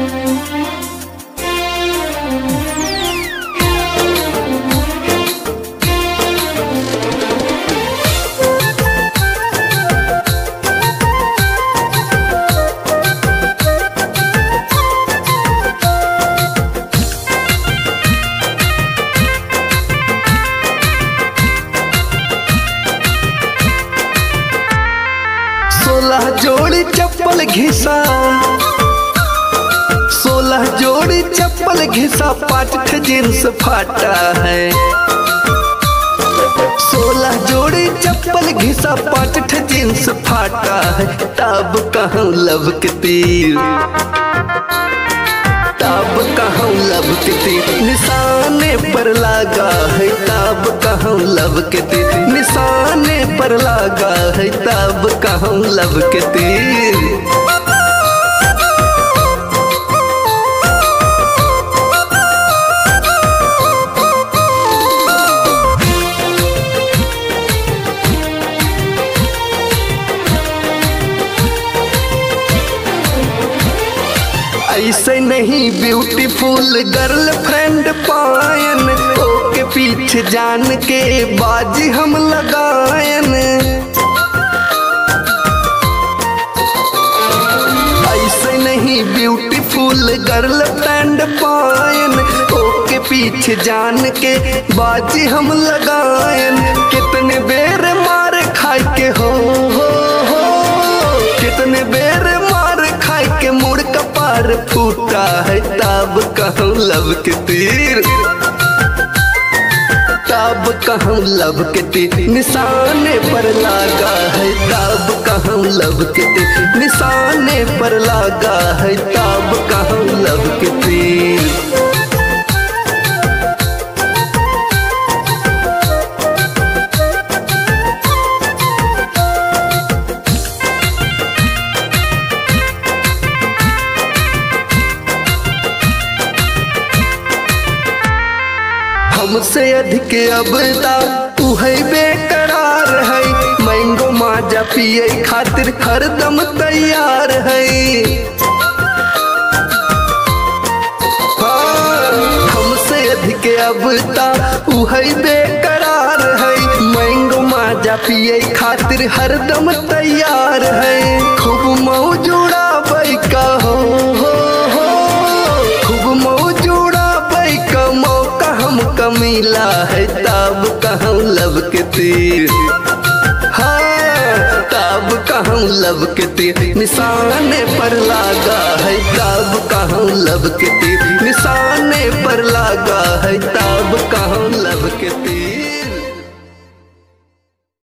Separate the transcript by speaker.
Speaker 1: सोलह जोड़ी चप्पल घिसा, 16 जोड़ी चप्पल घिसा, 5 जींस फाटा है। 16 जोड़ी चप्पल घिसा, 5 जींस फाटा है। तब कहूँ लब के तीर, तब कहूँ लब के तीर निशाने पर लगा है। तब कहूँ लब के तीर निशाने पर लगा है। तब कहूँ लब के तीर। ऐसे नहीं ब्यूटीफुल गर्लफ्रेंड पायन, ओके पीछे जान के बाजी हम लगायन। ऐसे नहीं ब्यूटीफुल गर्लफ्रेंड पायन, ओके पीछे जान के बाजी हम लगायन। कितने बेर मार खाए के हो, कितने बेर मार खाए के मुड़ कपार फूटा है। तब कहूँ लब के तीर, तब कहूँ लब के तीर निशाने पर लगा है। तब कहूँ लब के तीर निशाने पर लगा है। तब कहूँ लब के तीर। हमसे अधिक अब तू है बेकरार है। मैंगो माजा पिए खातिर हरदम तैयार है। हाँ, हमसे अधिक अब तू है बेकरार है। मैंगो माजा पिए खातिर हरदम तैयार है। खूब मौजूदा बैका हो, खूब मौजूदा बैका मौका हमका मिला है। तब कहूँ लब के तीर, हाँ तब कहूँ लब के तीर निशाने पर लगा है। तब कहूँ लब के तीर निशाने पर लगा है। तब कहूँ लब के तीर।